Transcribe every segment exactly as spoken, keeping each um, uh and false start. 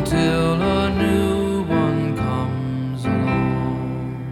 till a new one comes along.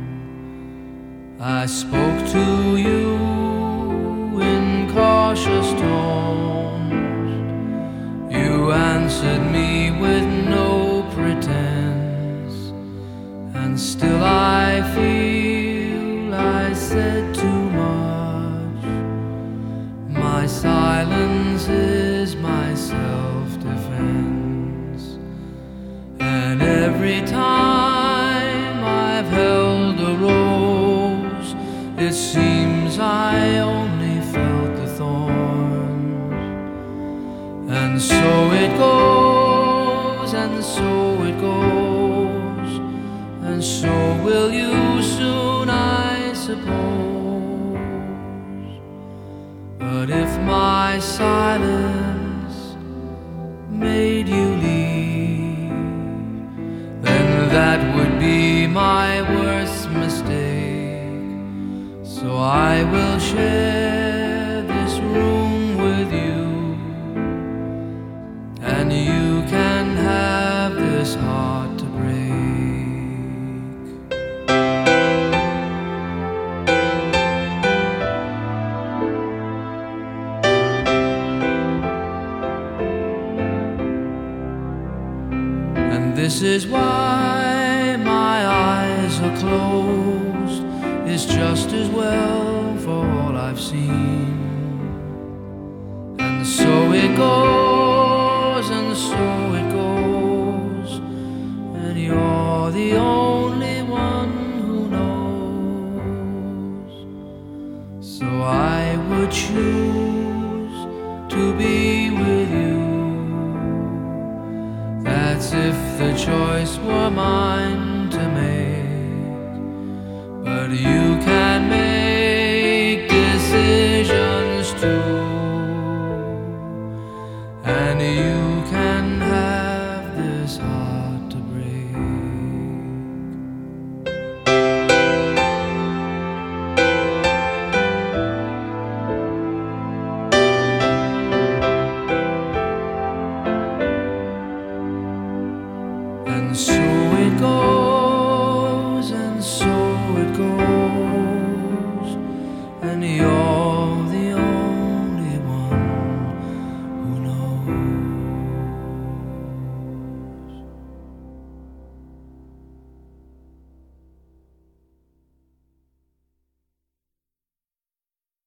I spoke to you in cautious tones. You answered me with no pretense, and still I feel I said too much. My silence is my self-defense, and every time I've held a rose, it seems I only felt the thorns. And so it goes, and so it goes, and so will you soon, I suppose. But if my silence made you leave, then that would be my worst mistake. So I will share this room with you, and you can have this heart to break. And this is why my eyes are closed, it's just as well for all I've seen. And so it goes, and so it goes, and you're the only one who knows. So I would choose to be with you. That's if the choice were mine to make. But you can make decisions too, and you can have this heart.